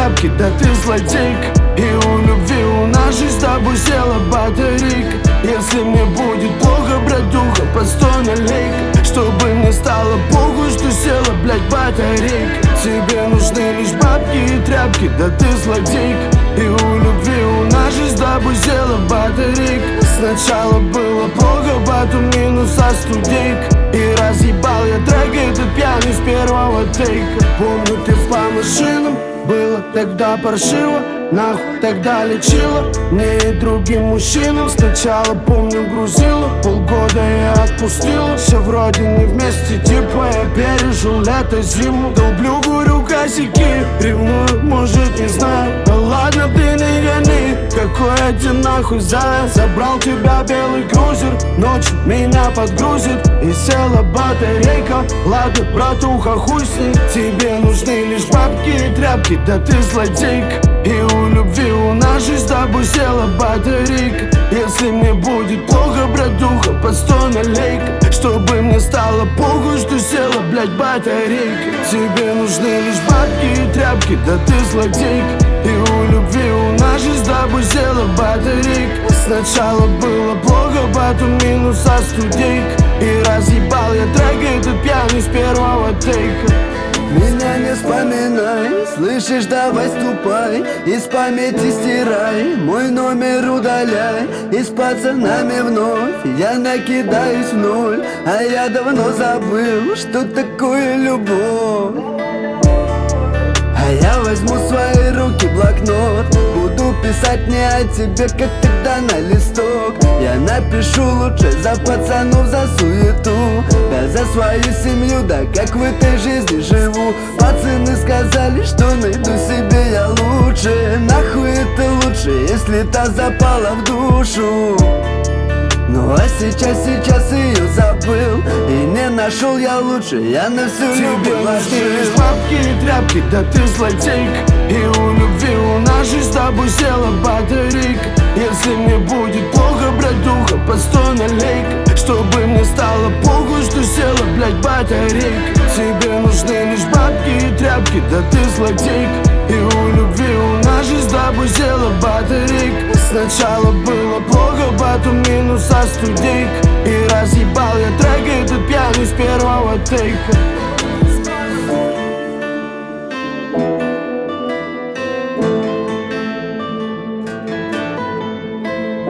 тряпки, да ты злодейка. И у любви у нас жизнь с тобой села батарейка. Если мне будет плохо, братуха, постой налейка, чтобы мне стало похуй, что села, блядь, батарейка. Тебе нужны лишь бабки и тряпки, да ты злодейка. И у любви у нас жизнь с тобой села батарейка. Сначала было плохо, потом минус студейка. И разъебал я трек этот пьяный с первого тейка. Помню, ты по машинам, было тогда паршиво. Нахуй тогда лечила мне и другим мужчинам. Сначала, помню, грузила, полгода я отпустила. Все вроде не вместе, типа я пережил лето, зиму. Долблю, курю косяки, ревную, может, не знаю. Да ладно, ты не гони, какой я тебе нахуй заяц. Забрал тебя белый крузер, ночью меня подгрузит. И села батарейка, ладно, братуха, хуй с ней. Тебе нужны лишь бабки и тряпки, да ты злодейка. И у любви у нас жизнь с тобой села батарейка. Если мне будет плохо, братуха, постой налейка, чтобы мне стало похуй, что села, блядь, батарейка. Тебе нужны лишь бабки и тряпки, да ты злодейка. И у любви у нас жизнь с тобой села батарейка. Сначала было плохо, потом минус студейка. И разъебал я трек этот пьяный с первого тейка. Меня не вспоминай, слышишь, давай ступай, из памяти стирай, мой номер удаляй. И с пацанами вновь я накидаюсь в ноль, а я давно забыл, что такое любовь. А я возьму в свои руки блокнот, буду писать не о тебе, как тогда на листок. Я напишу лучше за пацанов, за суету, да за свою семью, да как в этой жизни живу. Пацаны сказали, что найду себе я лучше. Нахуй это лучше, если та запала в душу. Ну а сейчас ее забыл, и не нашел я лучше, я на всю любовь нужны лишь бабки и тряпки, да ты злодейка. И у любви у нас жизнь с тобой села батарейка. Если мне будет плохо, братуха, постой налейка, чтобы мне стало похуй, что села, блядь, батарейка. Тебе нужны лишь бабки и тряпки, да ты злодейка. И у любви у нас жизнь с тобой села батарейка. Сначала было плохо, потом минус студейка. И разъебал я трек этот пьяный с первого тейка.